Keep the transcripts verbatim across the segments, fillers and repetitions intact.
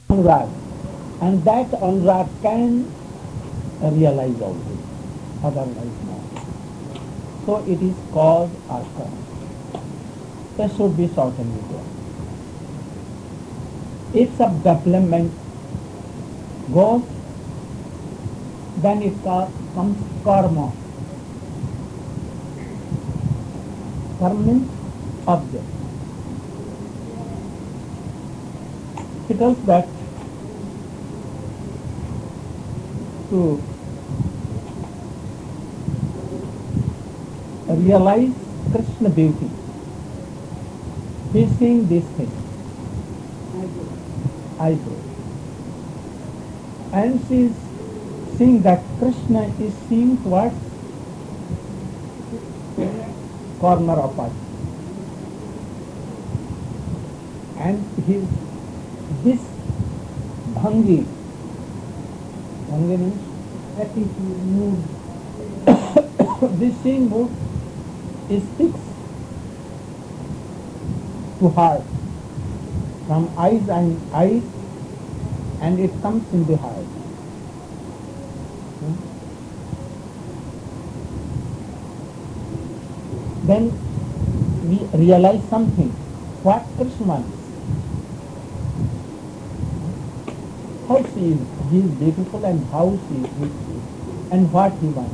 anurag, and that anurag can realize all this, otherwise not. So it is cause or karma. This should be certainly there. If some development goes, then it comes karma. Karma means object. It tells that to realize Krishna beauty, he is seeing this thing, eyebrow, and she is seeing that Krishna is seeing towards corner of eye, and his this bhangi, bhangi means attitude, mood. This seeing mood is fixed to heart, from eyes and eyes, and it comes in the heart. Hmm? Then we realize something, what Krishna wants. How she is, he is beautiful, and how she is beautiful, and what he wants.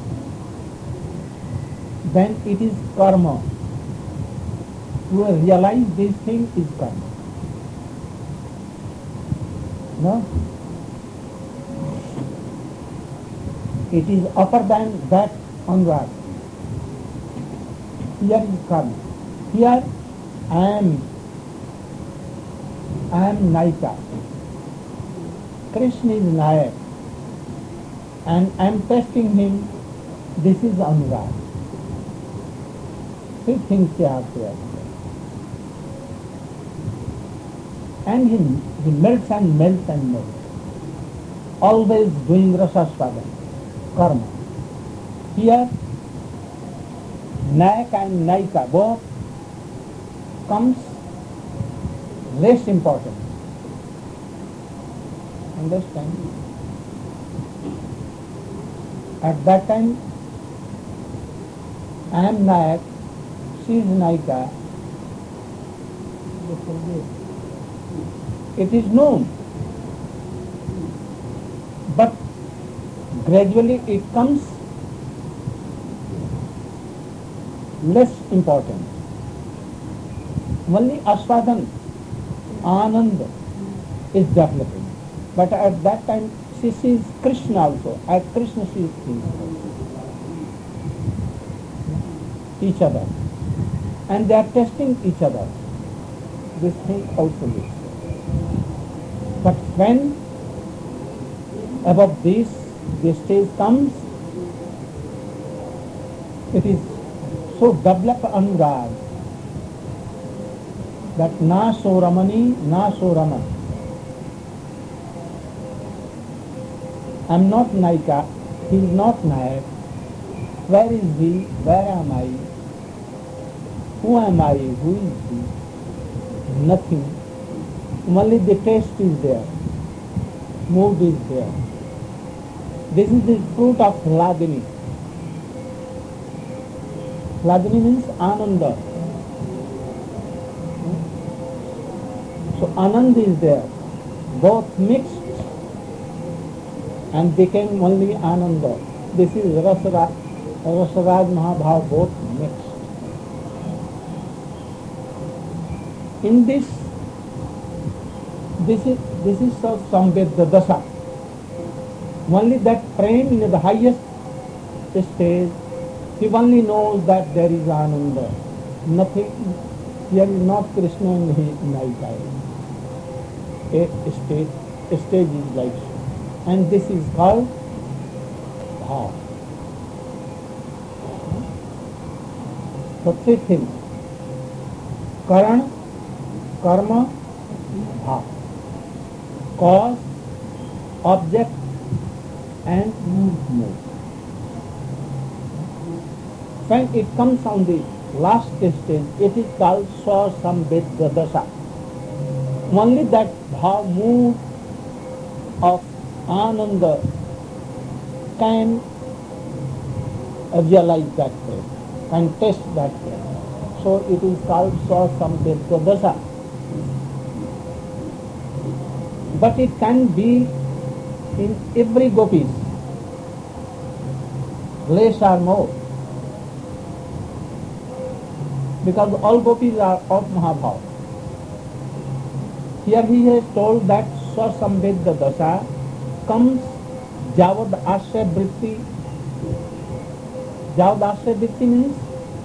Then it is karma. To realize this thing is karma. No? It is upper than that onward. Here is karma. Here I am, I am Naika. Krishna is Nayak, and I am testing him. This is Anurag. Three things you have to accept. And he, he melts and melts and melts. Always doing rasasvadan, karma. Here, Nayak and Naika both comes less important. Understand? At that time, I am Nayak, she is Naika. It is known, but gradually it comes less important. Only Aswadan, Anand is developing. But at that time she sees Krishna also. At Krishna she sees each other. And they are testing each other. This thing also is. But when above this, the stage comes, it is so developed anurag that na so ramani, na so raman. I am not Naika, he is not Nayak. Where is he? Where am I? Who am I? Who is he? Nothing. Only the taste is there. Mood is there. This is the fruit of Hladini. Hladini means Ananda. So Anand is there. Both mixed and became only Ananda. This is Rasaraj, Rasaraj Mahabhav, both mixed. In this, this is this is so Samvedya Dasa. Only that prem in the highest stage, he only knows that there is Ananda. Nothing, here is not Krishna and he Naika. A stage, a stage is like so. And this is called bhav. So three things: karan, karma, bhav. Cause, object, and mood. When it comes on the last stage, it is called Swasamvedya Dasa. Only that bhav mood of ananda can realize that prema, can taste that prema. So it is called Swasamvedya Dasa. But it can be in every gopis, less or more. Because all gopis are of Mahabhav. Here he has told that Swasamvedya Dasa comes Javad Asya Vritti. Javad Asya Vritti means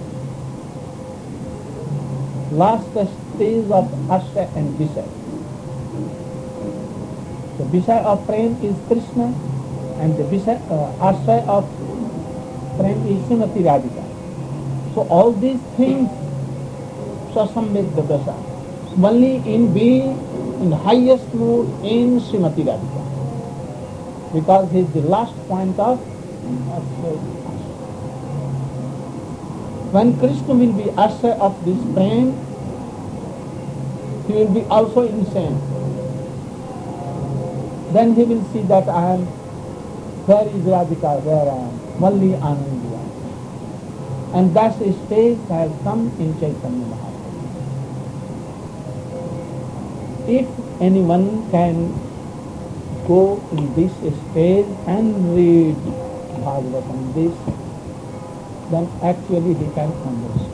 last stage of Asya and Visaya. The Visaya of Prem is Krishna and the Visaya, uh, Asya of Prem is Srimati Radhika. So all these things Swasamvedya Dasa, only in being in the highest mood in Srimati Radhika, because he is the last point of Asya. When Krishna will be Asya of this Prem, he will be also insane. Then he will see that I am, where is Radhika, where I am, only Ananda. And that stage has come in Chaitanya Mahaprabhu. If anyone can go in this stage and read Bhagavatam, this, then actually he can understand.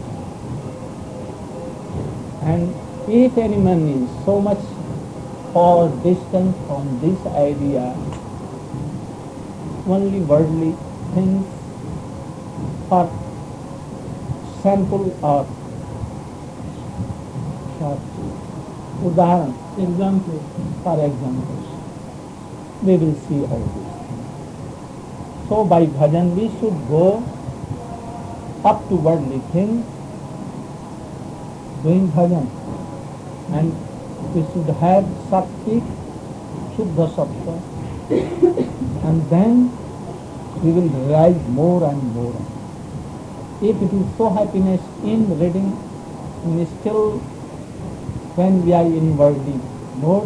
And if anyone is so much far distant from this idea, only worldly things for sample or for udaharan, example, for examples, we will see all these things. So by bhajan we should go up to worldly things, doing bhajan, and we should have sattvic, shuddha sattva, and then we will realize more and more. If it is so happiness in reading, in still when we are in worldly modes,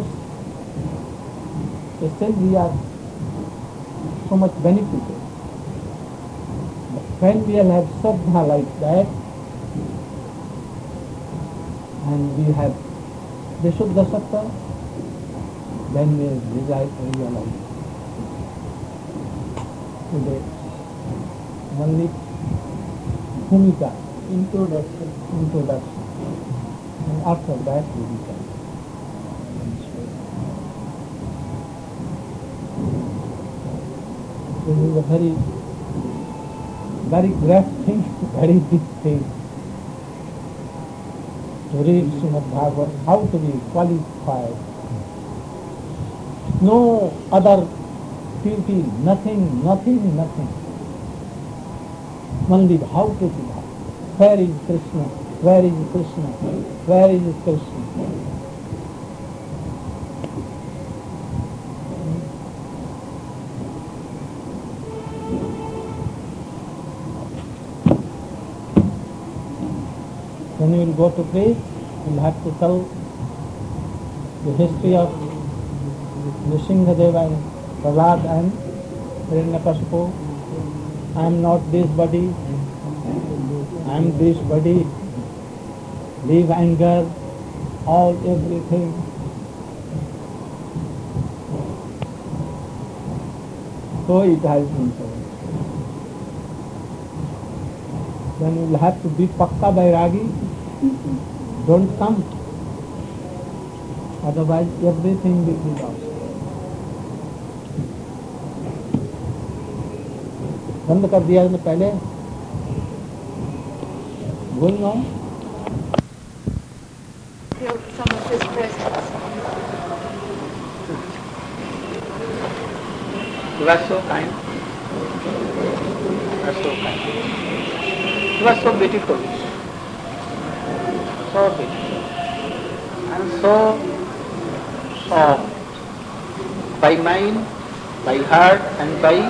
still we are so much benefited. But when we will have saddha like that, and we have the Shuddha Sattva, then we realize, realize. Today, only Bhumika, introduction, introduction, and after that we will come. This is a very, very great thing, very big thing. To read Srimad Bhagavatam, how to be qualified. No other duty, nothing, nothing, nothing. Only how to be. Where is Krishna? Where is Krishna? Where is Krishna? When you will go to pray, you will have to tell the history of Nrsimhadeva and Prahlad and Hiranyakashipu. I am not this body, I am this body. Leave anger, all everything. So it has been so. Then you will have to be pakka bairagi. Don't come. Otherwise everything will be lost. बंद कर दिया इसने पहले. Going on. Feel some of his presence. You are so kind. You are so kind. You are so beautiful. So beautiful. And so soft. By mind, by heart and by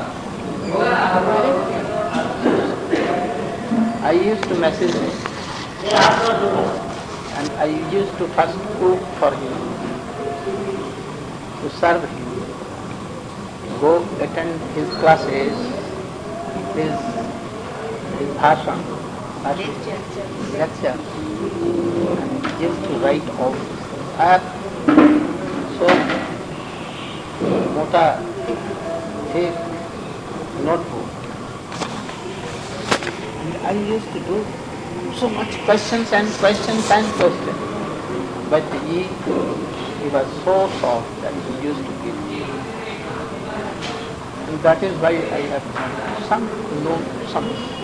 I used to message him and I used to first cook for him to serve him, go attend his classes, his, his bhashan, lecture, and he used to write all this. I have so mota thick notebook, and I used to do so much questions and questions and questions. But he, he was so soft that he used to give me. And that is why I have some known some.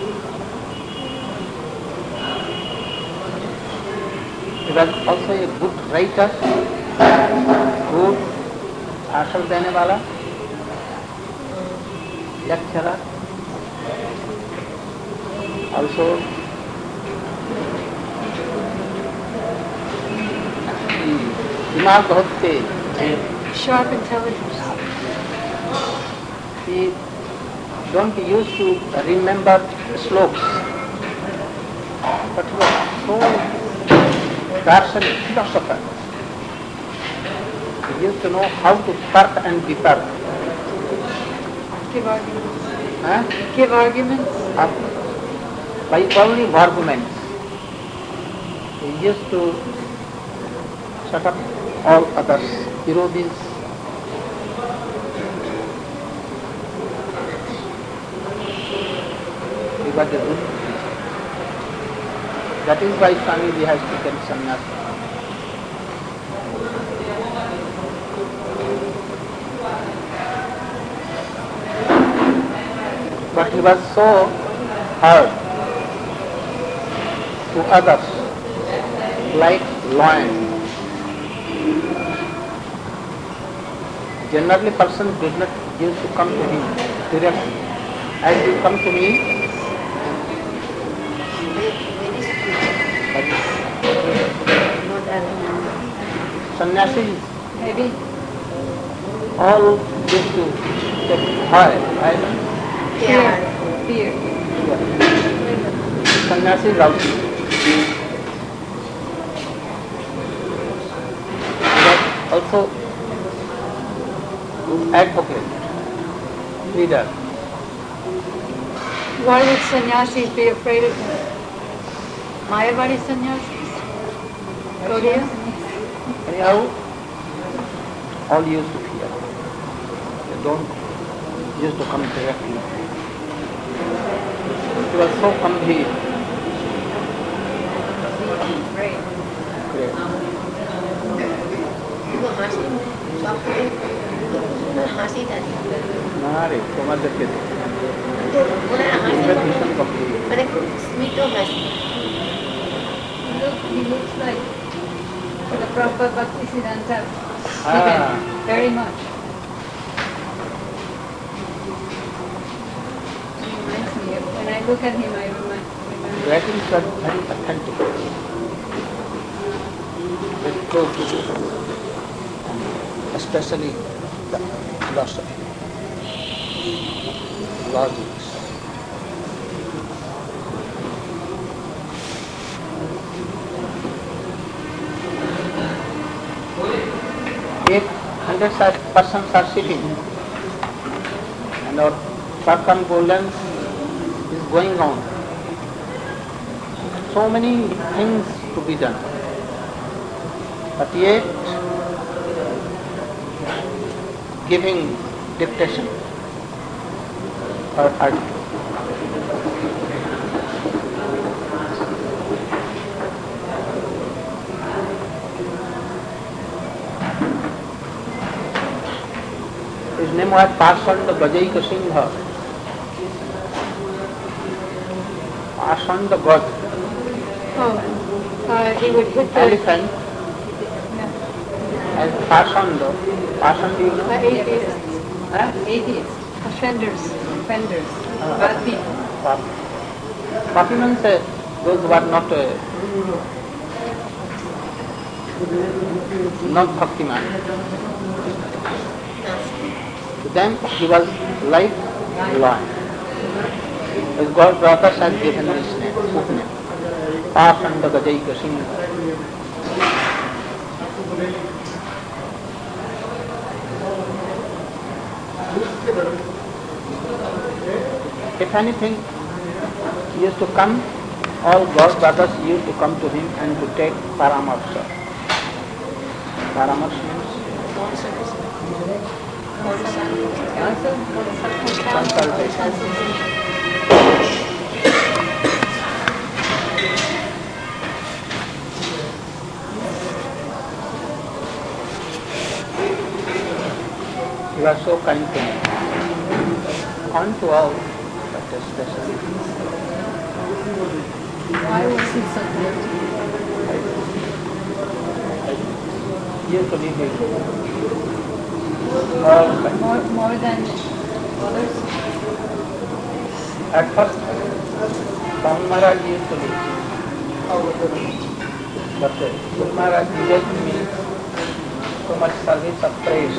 He was also a good writer, good bhashan dene wala, lecturer, also दिमाग बहुत तेज. Sharp intelligence. He don't used to remember slokas, but he was so darshanik philosopher. He used to know how to tark and vitark. Give arguments. Huh? Give arguments. Uh, by only arguments. He used to shut up all others, Irobis. He was a good teacher. That is why Swamiji has taken sannyas. But he was so hard to others, like lion. Generally, person does not used to come to him directly. As you come to me, sannyasis Maybe. all used to take high, I don't know. Fear. Fear. Sannyasis also. But also advocate, leader. Why would sannyasis be afraid of him? Mayavadi sannyasis? Gaudiya? Anyhow, all used to fear. They don't used to come directly. It was so complete. Great. Great. Mari, tomar de qué? Invitation complete. Look, he looks like the proper Bhaktisiddhanta. Ah. Very much. He reminds me of, when I look at him, I remind, remember. Writings are very authentic. Very close to you. Especially the philosophy, logics. If hundreds of persons are sitting and our circumambulance is going on, so many things to be done, but yet giving dictation or article. His name was Pasand Gajaika Singha. Pasand Gaj. Oh, uh, he would hit the Elephant yeah. as Pasand. Pasand, you know? The atheists. Huh? Atheists. Offenders. Offenders. Uh, Bad people. Papi. Papi means uh, those who are not uh, not bhaktiman. To them he was like lion. His God daughters had given his name, Upname. Pasanda Gajaika Singha. if anything used to come, all God brothers used to come to him and to take paramarsha. Paramarsha means consultation. You are so kind to me. On to all, but especially. Why was he so good? Usually he all kind. More, more than others? At first, Swami Maharaj used to be. But Swami Maharaj gave me so much service of praise.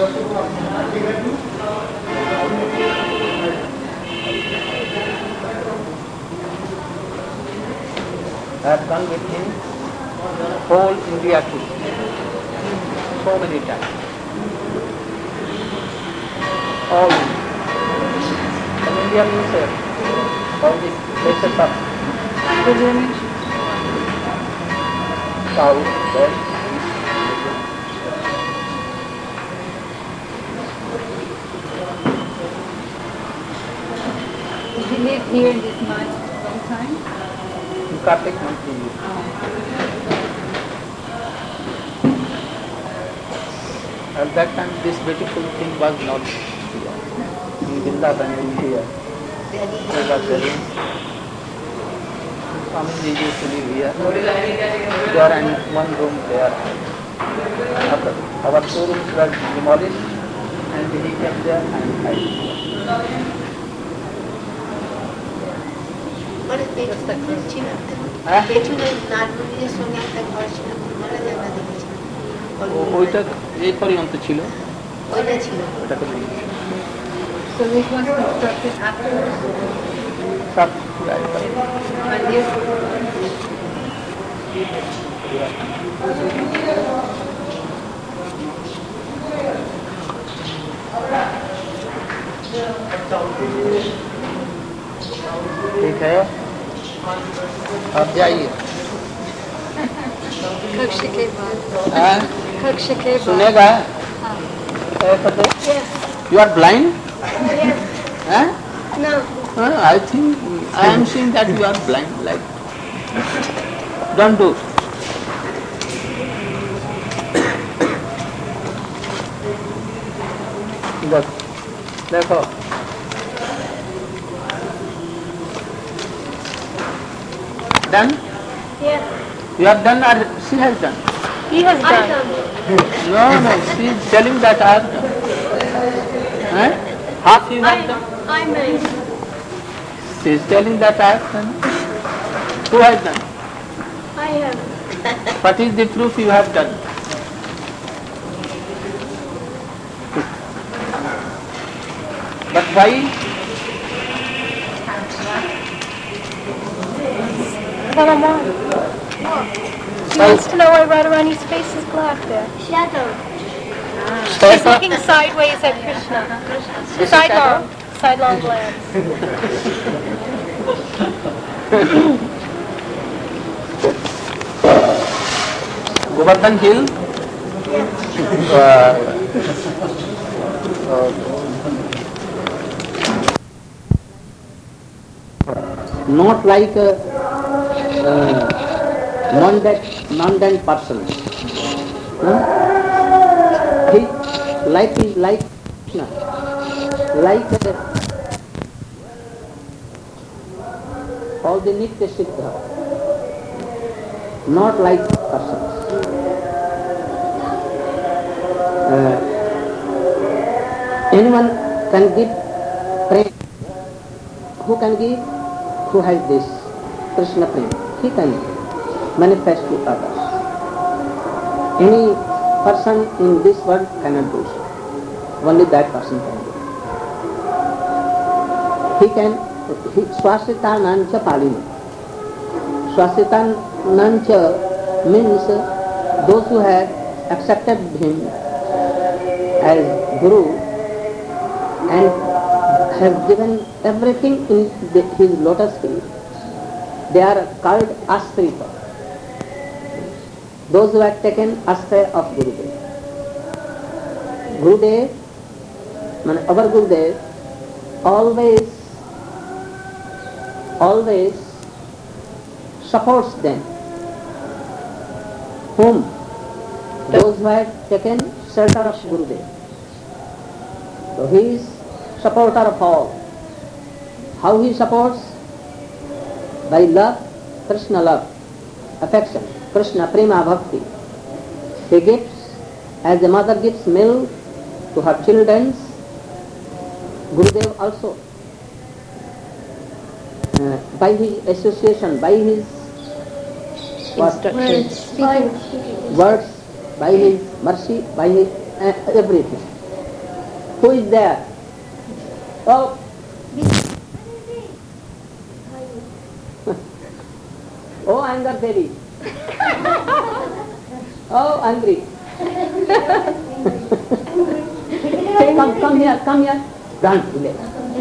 I have gone with him whole India tour, so many times. All from India means uh, all the places of Pilgrimage? south, west, Did he live here in this nice long time? in Kartik month. At that time, this beautiful thing was not here. In Vrindavan, in here. There was the room. Swamiji used to live here. There and one room there. Our, our two rooms were demolished and he came there and I lived here. মানে পেছনে ছিল হ্যাঁ? পেছনে নাটমন্দিরের সঙ্গে একটা ঘর ছিল ওটাতে আমরা দেখেছিলাম ও- ওইটা এই পর্যন্ত ছিল, ওইটা ছিল ওটাকে ভেঙে So this was constructed afterwards? সব পুরাই করে। And this, ठीक है, अब जाइए। कक्ष के बाद हाँ? कक्ष के बाद सुनेगा? हाँ। You are blind? Yes. Huh? No. Uh, I think I am seeing that you are blind. Like, don't do. Look, देखो. Done? Yes. You have done or she has done? He has done. No, no. She is telling that I have done. Huh? Half you have done. I made. She is telling that I have done. Who has done? I have. What is the proof you have done? But why? Mama, she wants to know why Radharani's face is black there. Shadow. She's looking sideways at Krishna. Sidelong. Sidelong glance. Govardhan Hill? Uh, uh, not like a uh, mundane, mundane person. Huh? He like is like Krishna, like uh, all the Nitya Siddha, not like persons. Uh, anyone can give praise. Who can give? Who has this Krishna prema? He can manifest to others. Any person in this world cannot do so. Only that person can do. He can. He, Swasita Nancha Palini. Swasita Nancha means those who have accepted him as Guru and has given everything in the, his lotus feet. They are called Ashrita. Those who have taken Ashraya of Gurudev. Gurudev, our Gurudev, always, always supports them. Whom? Those who have taken shelter of Gurudev. So he is supporter of all. How he supports? By love, Krishna love, affection, Krishna prema bhakti. He gives, as a mother gives milk to her children, Gurudev also, uh, by his association, by his what? Words. words, by his mercy, by his uh, everything. Who is there? Oh, oh, anger Devi. Oh, angry. Say, come, come here, come here. Run, village.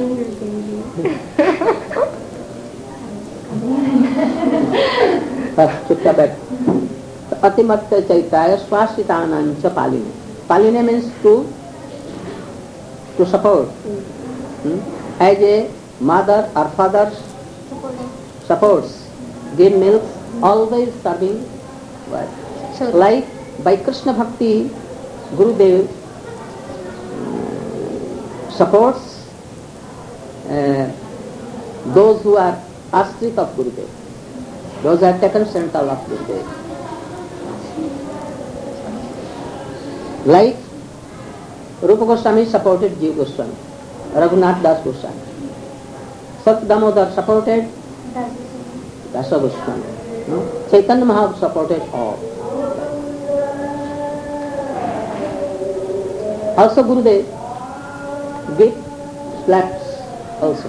चुपचाप बैठ. अतिमत्त चैताय स्वाश्रितानां च पालिने. Paline means to to support. Hmm? As a mother or father supports, give milk, always serving. What? So, like by Krishna Bhakti, Gurudev supports uh, those who are ashrit of Gurudev, those who have taken central of Gurudev. Like Rupa Goswami supported Jiva Goswami, Raghunath Das Goswami. Sat Damodar supported Dasa Goswami. No? Chaitanya Mahaprabhu supported all. Also Gurudev gave slaps also.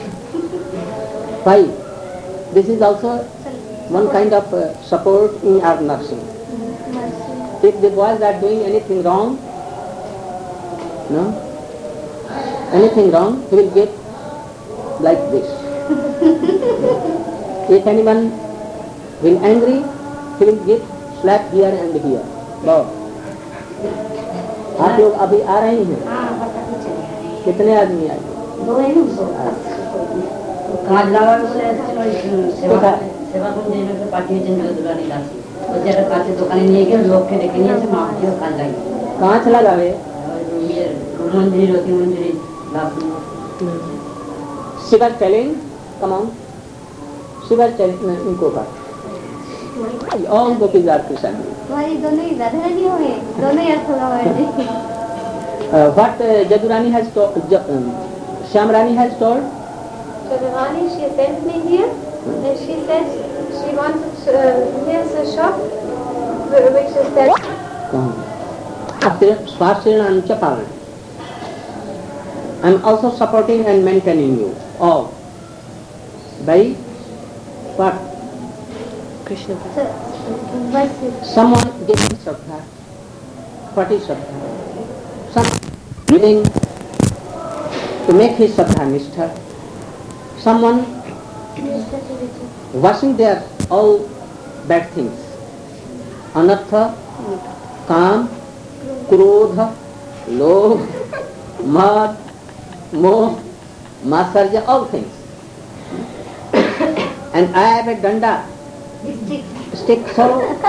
Why? This is also one kind of uh, support in our nursing. If the boys are doing anything wrong, no, anything wrong, he will get like this. If anyone will angry, he will get slap here and here. Wow. आप लोग अभी आ रहे हैं? कितने आदमी आए? কাঁচ লাগানো বলে সেবা সেবা কোন জায়গায় পাঠিয়েছেন দুলানি দাসী ওই যে কাঁচের দোকানে নিয়ে গিয়ে লোককে ডেকে নিয়ে এসে মাটিও কাজ লাগিয়ে कांच लगावे মন্দির রতি মন্দির शिवर टेलिंग come on शिवर टेलिंग इनको का all gopis are Krishna. हमारी दोनों ही राधा रानी होंगे दोनों ही अर्थ लगा है What uh, Jadurani has told, um, Shyamrani has told? So the Rani, she sent me here and she said she wants, uh, here's a shop which is that. Swasthirana. I am also supporting and maintaining you all by what? Krishna. Someone giving Shraddha. What is Shraddha? Some willing to make his Shraddha Nishtha. Someone washing their all bad things. Anartha, Kam, Krodha, Lobh, Mad, Moh, Masarja, all things. And I have a danda, Stick. stick so,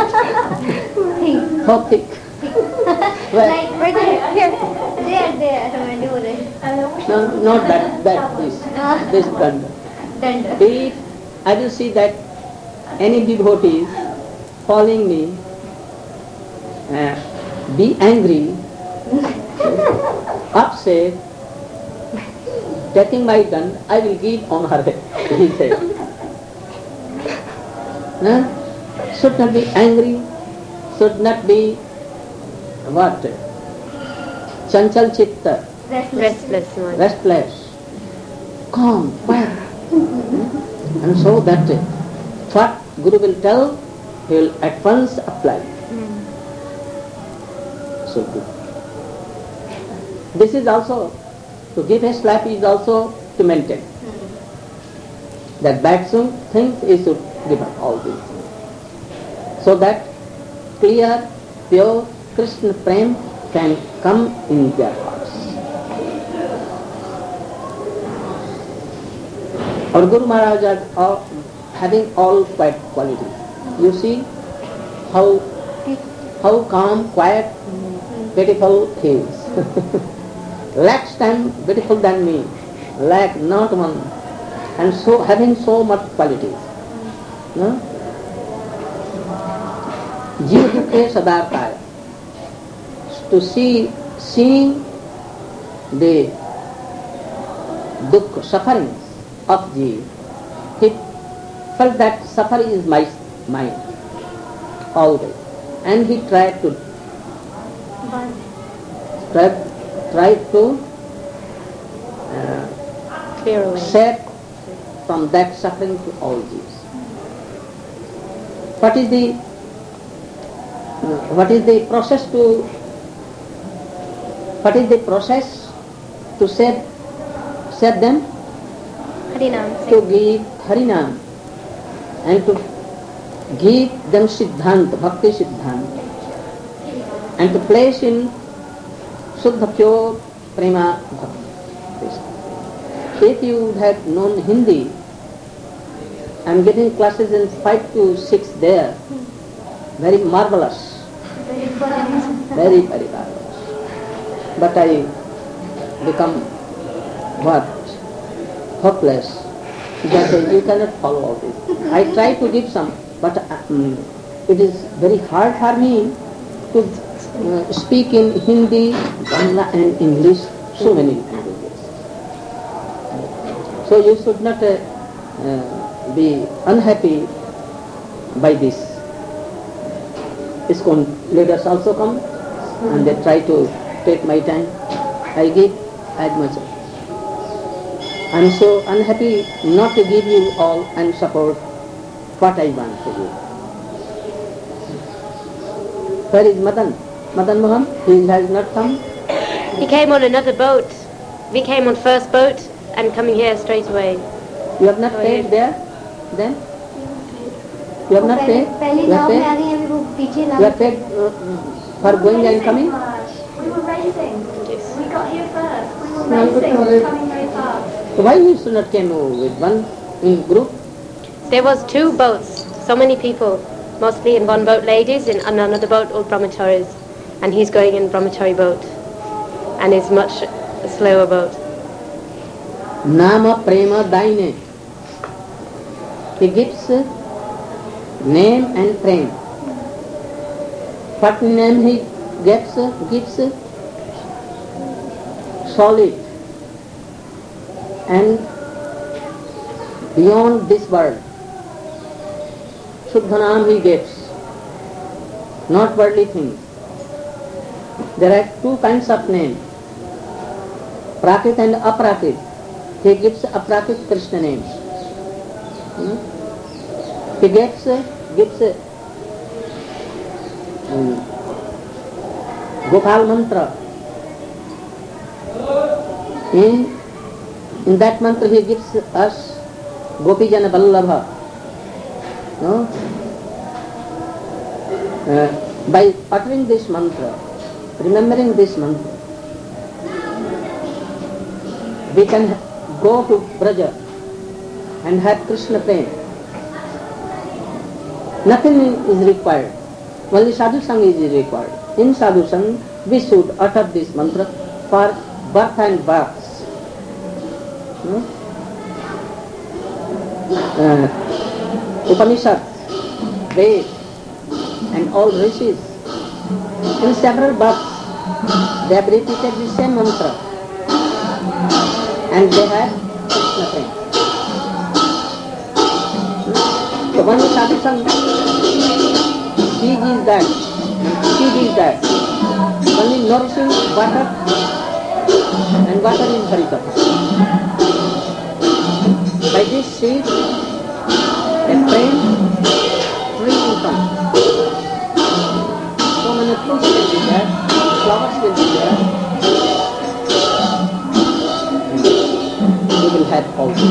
so thick. Well, Like, right there, here. There, there, I don't know it. no, not that, that, this, this danda. Danda. If I will see that any devotee following me, uh, be angry, upset, taking my gun, I will give on her head, he said. No? Should not be angry, should not be what? Chanchal chitta, Restless. restless, calm, quiet. And so that what Guru will tell, he will at once apply. So good. This is also To give a slap is also to maintain. That bad things is to give up all these things. So that clear, pure Krishna Prem can come in their hearts. Our Guru Maharaj are all having all quiet qualities. You see how how calm, quiet, beautiful he is. Lakhs times beautiful than me, lack not one, and so having so much qualities. No? Jiva dukhe sadartaya. To see, seeing the dukh, sufferings of Jiva, he felt that suffering is my mine always, and he tried to tried, tried to uh, Clear away. save from that suffering to all Jeeves. What is the uh, what is the process to what is the process to save save them? Harinam. To give Harinam and to give them Siddhanta, Bhakti Siddhanta, and to place in Suddha pure Prema Bhakti. If you would have known Hindi, I am getting classes in five to six there, very marvelous, very, very marvelous. But I become what? Hopeless. That you cannot follow all this. I try to give some, but um, it is very hard for me to uh, speak in Hindi, Bangla and English, so many languages. So you should not uh, uh, be unhappy by this. ISKCON leaders also come and they try to take my time. I give as much. I am so unhappy not to give you all and support what I want to give. Where is Madan? Madan Mohan? He has not come. He came on another boat. We came on first boat and coming here straight away. You have not paid there? Then? You have not paid? पहली You have नाव में paid? आ गई अभी वो पीछे You have paid uh, for going and coming? We were racing. Yes. We got here first. We were No, but racing. no, We it- were coming very fast. So why you should not came with one in group? There was two boats, so many people, mostly in one boat ladies, and in another boat all brahmacharis, and he's going in brahmachari boat, and it's much a slower boat. Nama Prema Daine. He gives name and prem. What name he gives? Gives solid and beyond this world. Shuddha Naam he gives, not worldly things. There are two kinds of name, Prakrit and Aprakrit. He gives Aprakrit Krishna names. Hmm? He gives, gives um, Gopal mantra. In, in that mantra he gives us Gopijana Vallabha. No? Uh, by uttering this mantra, remembering this mantra, we can go to Braja and have Krishna Prem. Nothing is required. Only Sadhu Sang is required. In Sadhu Sang, we should utter this mantra for birth and births. Hmm? Uh, Upanishad, Ved, and all rishis, in several births, they have repeated the same mantra, and they have Krishna Prem. So one Sadhu Sang, he is that, she is that, only nourishing water, and water is Harikatha. By this seed, a prem, tree will come. So many fruits will be there, flowers will be there. also.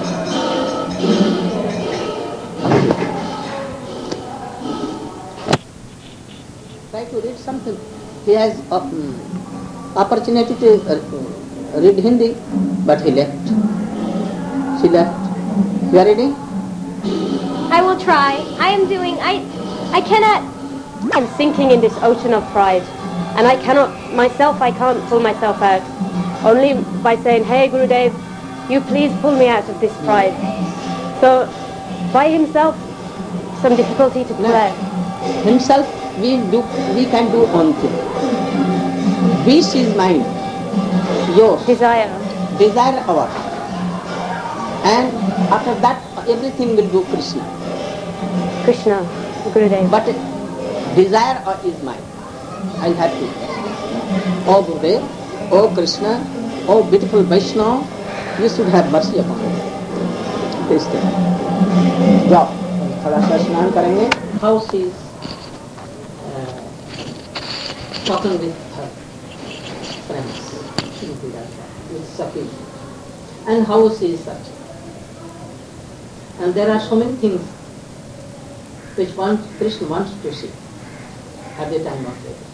Try to read something. He has um, opportunity to uh, read Hindi, but he left. She left. You are reading? I will try. I am doing, I, I cannot, I'm sinking in this ocean of pride. And I cannot, myself, I can't pull myself out. Only by saying, hey Gurudev, you please pull me out of this pride. So, by himself, some difficulty to pull No. out. Himself, we do, we can do one thing. Wish is mine, yours, Desire. desire ours. And after that, everything will go Krishna. Krishna, Gurudev. But desire is mine. I have to. Oh Gurudev, oh Krishna, oh beautiful Vaishnava, you should have mercy upon me. This thing. जाओ, थोड़ा सा स्नान करेंगे. How she is uh, talking with her friends, with Saki, and how she is such. And there are so many things which one Krishna wants to see at the time of death.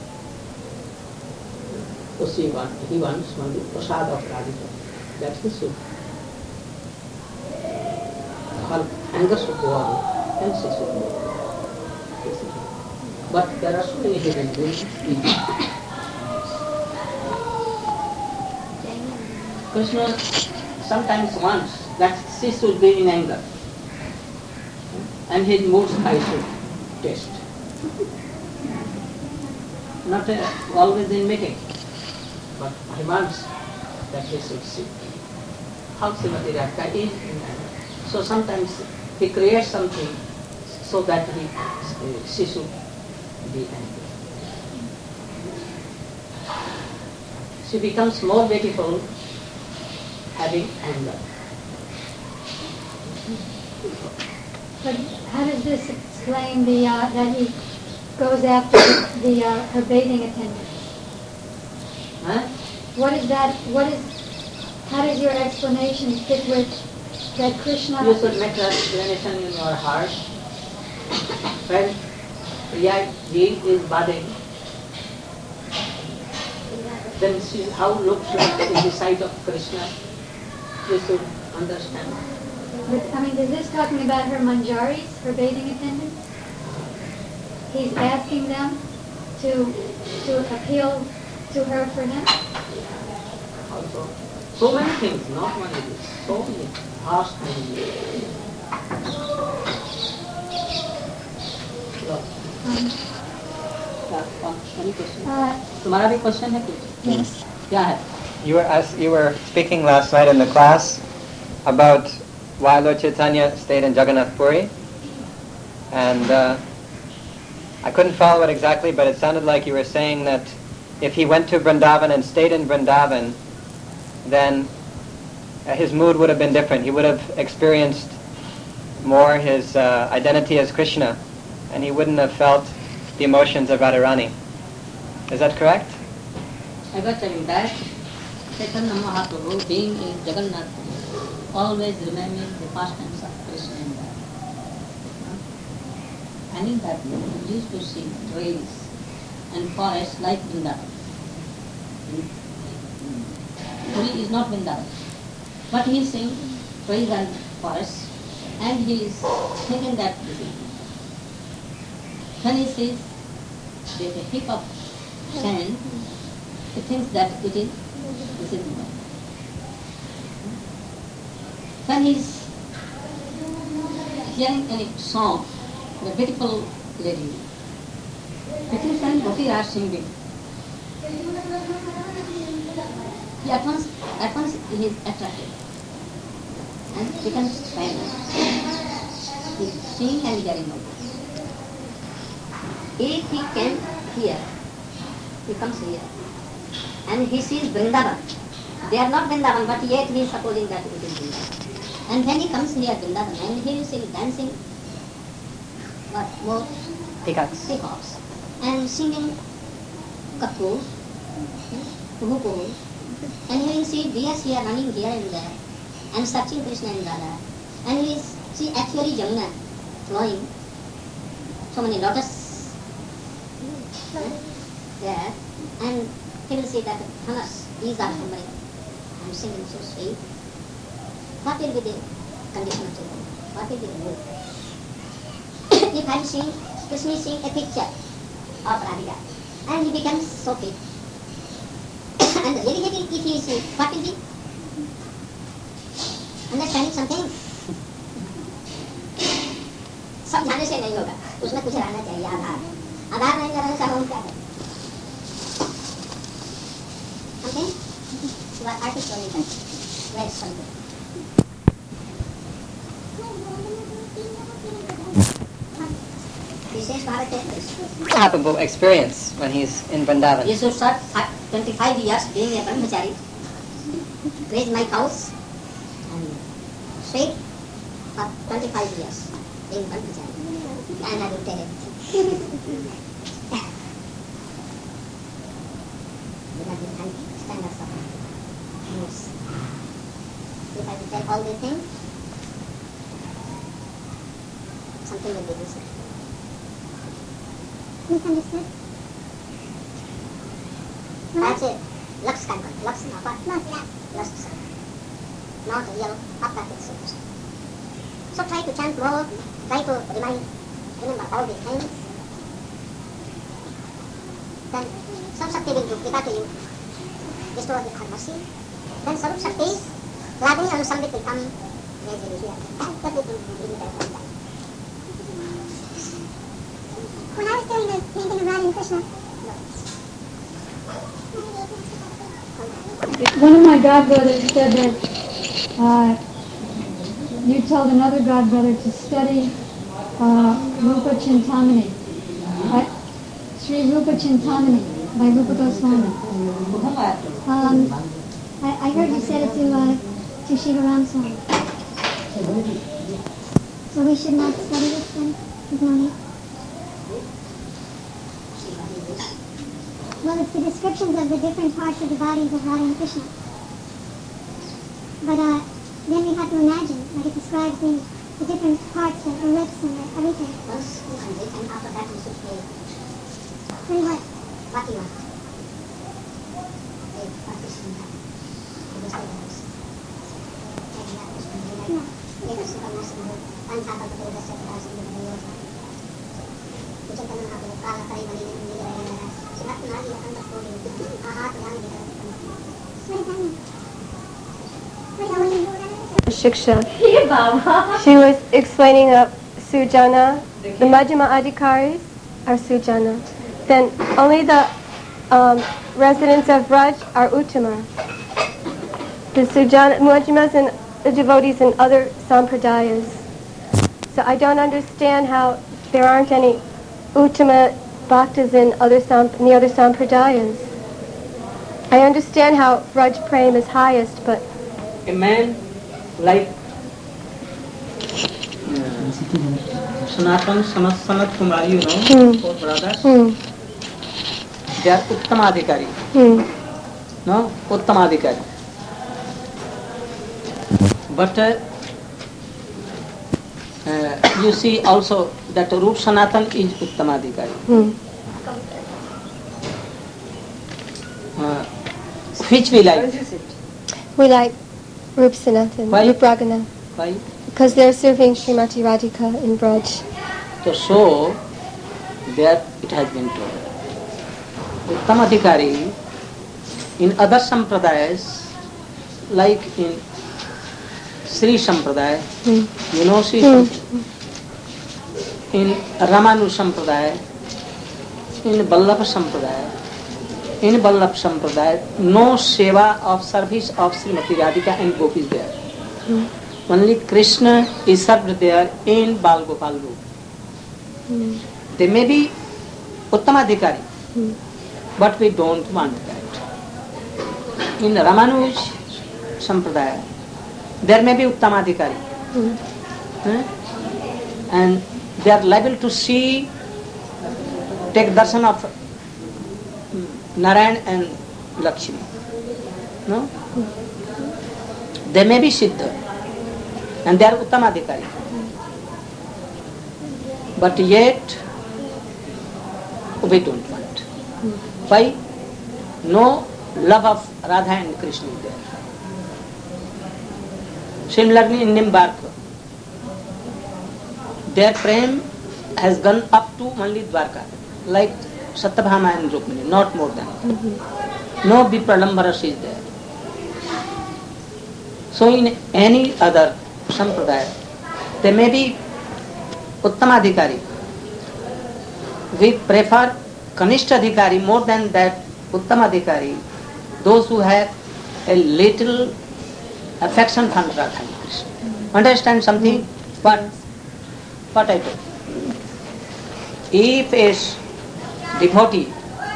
So she want, he wants only prasad of Radhika. That's the soup. Her anger should go on, and she should go on. But there are so many hidden reasons. Krishna sometimes wants that she should be in anger, and his moods I should taste. Not uh, always in meeting, but he wants that he should see how Srimati Radhika is in anger. So sometimes he creates something so that he, uh, she should be angry. She becomes more beautiful having anger. But how does this explain the uh, that he goes after the uh, her bathing attendant? Huh? What is that? What is? How does your explanation fit with that Krishna? You should make the explanation in your heart. When Priya Ji is bathing, then she, how looks like in the sight of Krishna, you should understand. But, I mean, is this talking about her manjaris, her bathing attendants? He's asking them to to appeal to her for him? Also, so many things, not only this, so many vast things. Um, Any question? uh, तुम्हारा भी question है कुछ? yes. क्या है? You were as you were speaking last night in the class about why Lord Chaitanya stayed in Jagannath Puri, and uh, I couldn't follow it exactly, but it sounded like you were saying that if he went to Vrindavan and stayed in Vrindavan, then uh, his mood would have been different. He would have experienced more his uh, identity as Krishna, and he wouldn't have felt the emotions of Radharani. Is that correct? I got telling that Chaitanya Mahaprabhu being in Jagannath always remembering the pastimes of Krishna in that. And in that he used to see trees and forests like Vrindavan. Puri is not Vrindavan, but he is seeing trees and forests, and he is thinking that this is. When he sees the heap of sand, he thinks that it is this is Vrindavan. When he is hearing any song, the beautiful lady, he thinks that Gopi are singing. He at once, at once he is attracted and becomes silent. He is seeing and hearing only. If he can hear, he comes here and he sees Vrindavan. They are not Vrindavan, but yet he is supposing that it is Vrindavan. And when he comes here Vrindavan and he is dancing what more Peacocks. peacocks and singing cuckoos, cuckoos, and you will see deers here running here and there, and searching Krishna and Radha. And we see actually Jamuna flowing, so many lotus there, and he will see that Thanas, these are somebody. I am singing so sweet. What will be the condition of children? What will be the mood? If I am seeing, Krishna is seeing a picture of Radhika, and he becomes so big. And really, if he is, what will be? Understanding something? समझाने से नहीं होगा, उसमें कुछ रहना चाहिए आधार. आधार नहीं रहने से हम क्या करें? Something? You are artist only that. Where is something? विशेष भारत है. Palpable experience when he's in Vrindavan. You should start twenty-five years being a brahmachari, raise my cows, and straight for twenty-five years being brahmachari, and I will tell everything. Because you can stand up for moves. If I will tell all the things, something will be missing. Misunderstood? That's it. Lux can come. Lux not what? Lux. Not real. Apathetic souls. So try to chant more. Try to remind, remember all the things. Then Sarup Shakti will do Gita to you. Restore the mercy. Then Sarup Shakti, Radhini Anusambit will come gradually here. That will be the time. When I was doing the painting of Radha and Krishna, one of my godbrothers said that uh, you told another godbrother to study uh, Rupa Chintamani, uh, Sri Rupa Chintamani by Rupa Goswami. Um, I, I heard you said it to, uh, to Shiva Ramaswamy. So we should not study this then? There's no need? Well, it's the descriptions of the different parts of the bodies of Radha and Krishna. But uh, then we have to imagine, like it describes the, the different parts of the lips and the, everything. once you can do it, and after that you should pay Pretty what? what you want. Pay what is in that. You just pay the rest. Pay the rest. Yeah. Pay the super nice and good. One half of the pay the second half and the pay the कुछ करना आप लोग काला करी बनी नहीं मिल रहा है सिर्फ ना ये अंदर छोड़ दो हाथ ध्यान दे Shiksha. She was explaining up Sujana, the Majjhima Adhikaris are Sujana. Then only the um, residents of Raj are Uttama. The Sujana, Majjhimas and the devotees in other sampradayas. So I don't understand how there aren't any Uttama bhaktas in other samp- in the other sampradayas. I understand how Raj Prem is highest, but a man like uh, Sanatan Sanat Sanat Kumar, you know, Hmm. four brothers, hmm, they are Uttamadhikari. hmm, No, Uttamadhikari. But uh, uh, you see also that Rup Sanatan is Uttamadhikari. hmm. Uh, which we like? We like Rup Sanatan, Why? Rup Ragana, Why? because they're serving Srimati Radhika in Braj. So, so there it has been told. Uttamadhikari in other sampradayas, like in Sri Sampradaya, Hmm. you know Sri Hmm. Sampradaya, in Ramanu Sampradaya, in Vallabha Sampradaya, in Vallabha Sampradaya, no seva of service of Srimati Radhika and Gopis there. Hmm. Only Krishna is served there in Bal Gopal Roop. Hmm. They may be Uttamadhikari, Hmm. but we don't want that. In Ramanuj Sampradaya, there may be Uttamadhikari. Hmm. Eh? And they are liable to see, take darshan of Narayan and Lakshmi. No? They may be Siddha. and they are Uttamadhikari. But yet, we don't want. Why? No love of Radha and Krishna is there. Similarly, in Nimbarka, their prem has gone up to only Dwarka, like Satyabhama and Rukmini, not more than. Mm-hmm. No Vipralambaras is there. So in any other sampradaya, they may be Uttamadhikari. We prefer Kanishtadhikari more than that Uttamadhikari, those who have a little affection for Radha and Krishna. Mm-hmm. Understand something? Mm-hmm. What? What I told? If a devotee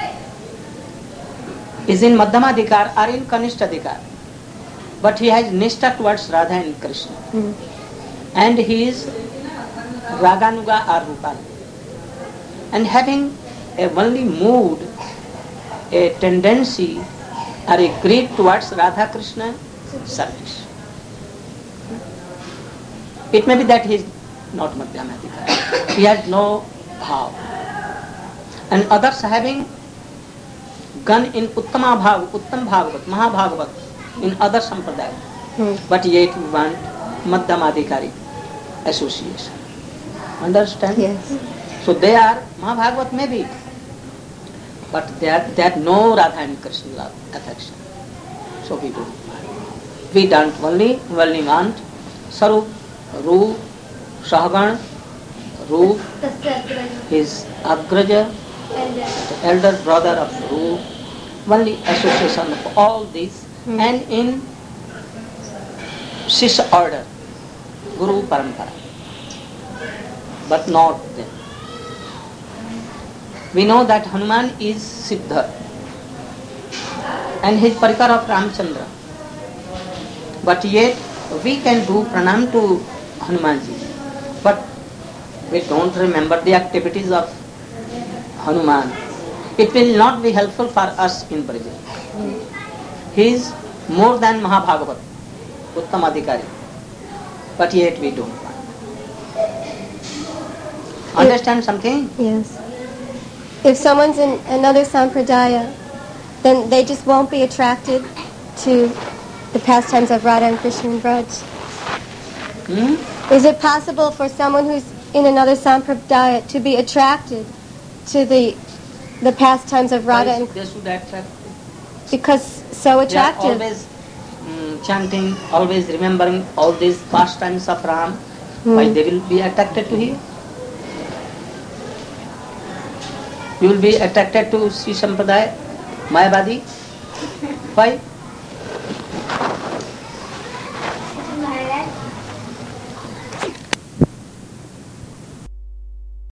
is in Madhyamadhikar or in Kanishtadhikar, but he has nishtha towards Radha and Krishna, mm. and he is Raganuga or Rupal, and having a only mood, a tendency or a greed towards Radha Krishna service. It may be that he is not Madhyamadhikar. He has no bhav. And others having gone in Uttama Bhav, Uttam Bhagavat, Mahabhagavat, in other sampradaya. Hmm. But yet we want Madhyamadhikari association. Understand? Yes. So they are, Mahabhagavat maybe, but they are, they have no Radha and Krishna love, affection. So we don't want. We don't only, only want Sarup, Roop, Sahagan, Roop, his Agraja, the elder brother of Roop, only association of all these, hmm. and in Shishya order, Guru Parampara, but not them. We know that Hanuman is Siddha and his Parikar of Ramchandra, but yet we can do pranam to Hanumanji, but we don't remember the activities of Hanuman. It will not be helpful for us in Braja. He is more than Mahabhagavat, Uttamadhikari, but yet we don't want. Understand something? Yes. If someone's in another sampradaya, then they just won't be attracted to the pastimes of Radha and Krishna in Braj. Hmm? Is it possible for someone who's in another sampradaya to be attracted to the the pastimes of Radha and Krishna? They should attract. Because so attractive. They are always um, chanting, always remembering all these pastimes of Ram. Hmm. Why they will be attracted to him? You will be attracted to Sri Sampradaya, Mayavadi. Why?